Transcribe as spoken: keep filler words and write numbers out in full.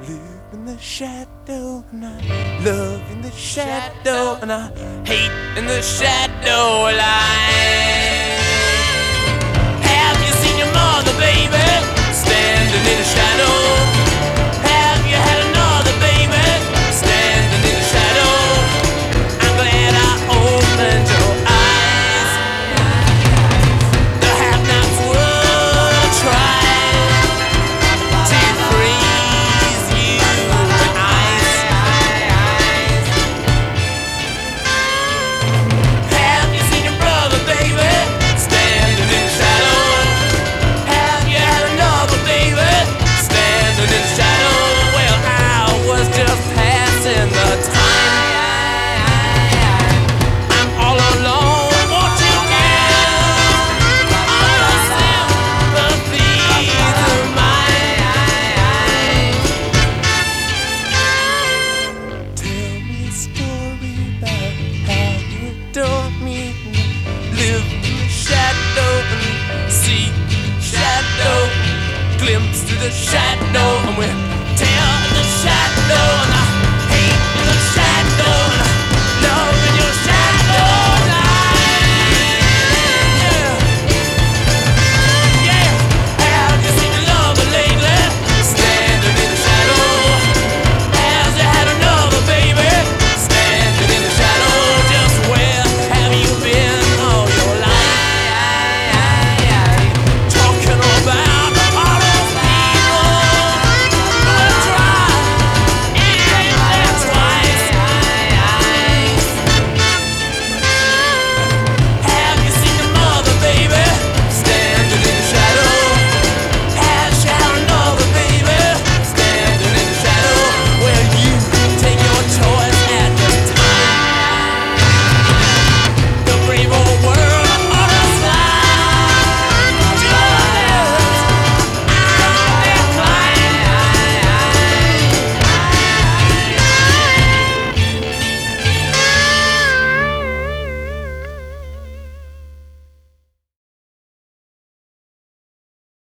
Live in the shadow, and I love in the shadow, and I hate in the shadow line. Have you seen your mother, baby, standing in the shadow? Have you had another, baby, standing in the shadow? I'm glad I opened your eyes. The have-nots will try to freeze you with ice. Have you seen your brother, baby, standing in the shadow? Have you had another, baby, standing in the shadow? Well, I was just passing the time. I'm all alone, watching you. All the sympathies of mine. Tell me a story about how you adore me. Live in the shadow and see shadow. Glimpse through the shadow, and we'll tell the shadow